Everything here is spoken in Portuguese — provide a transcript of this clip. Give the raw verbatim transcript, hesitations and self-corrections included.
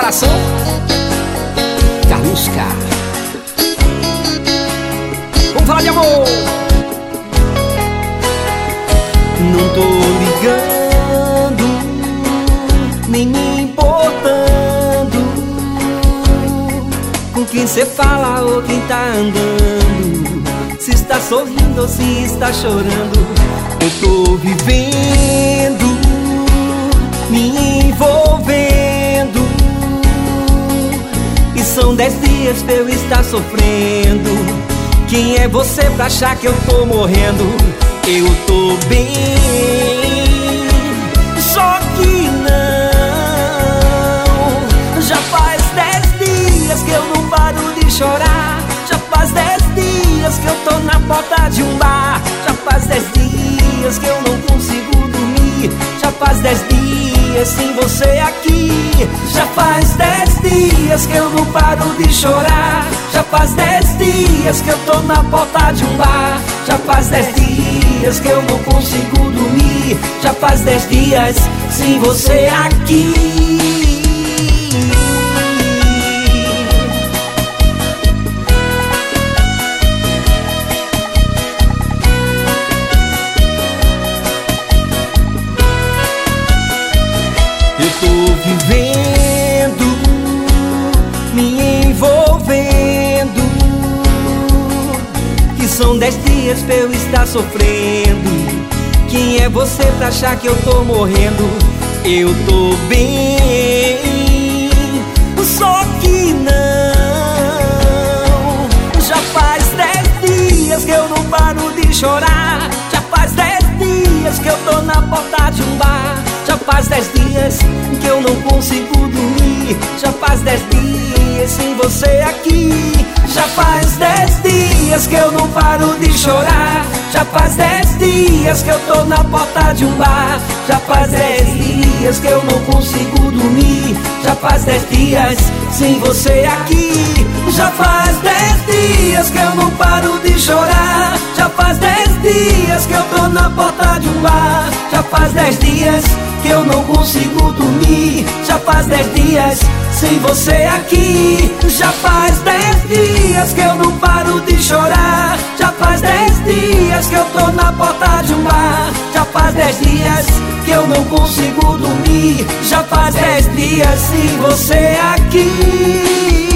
coração, Carlusca. Vamos falar de amor. Não tô ligando, nem me importando com quem cê fala ou quem tá andando, se está sorrindo ou se está chorando. Eu tô vivendo, me envolvendo, e são dez dias pra eu estar sofrendo. Quem é você pra achar que eu tô morrendo? Eu tô bem, só que não. Já faz dez dias que eu não paro de chorar. Já faz dez dias que eu tô na porta de um bar. Já faz dez dias que eu não consigo dormir. Já faz dez dias sem você aqui. Já faz dez dias que eu não paro de chorar. Já faz dez dias que eu tô na porta de um bar. Já faz dez dias que eu não consigo dormir. Já faz dez dias sem você aqui. Eu tô vivendo, me envolvendo, que são dez dias pra eu estar sofrendo. Quem é você pra achar que eu tô morrendo? Eu tô bem, só que não. Já faz dez dias que eu não paro de chorar. Já faz dez dias que eu tô na porta de um bar. Já faz dez dias que eu não consigo dormir. Já faz dez dias sem você aqui. Já faz dez dias que eu não paro de chorar. Já faz dez dias que eu tô na porta de um bar. Já faz dez dias que eu não consigo dormir. Já faz dez dias sem você aqui. Já faz dez dias que eu não paro de chorar. Já faz dez dias que eu tô na porta de um bar. Já faz dez dias que eu não consigo dormir. Já faz dez dias sem você aqui. Já faz dez dias que eu não paro de chorar. Já faz dez dias que eu tô na porta de um bar. Já faz dez dias que eu não consigo dormir. Já faz dez dias sem você aqui.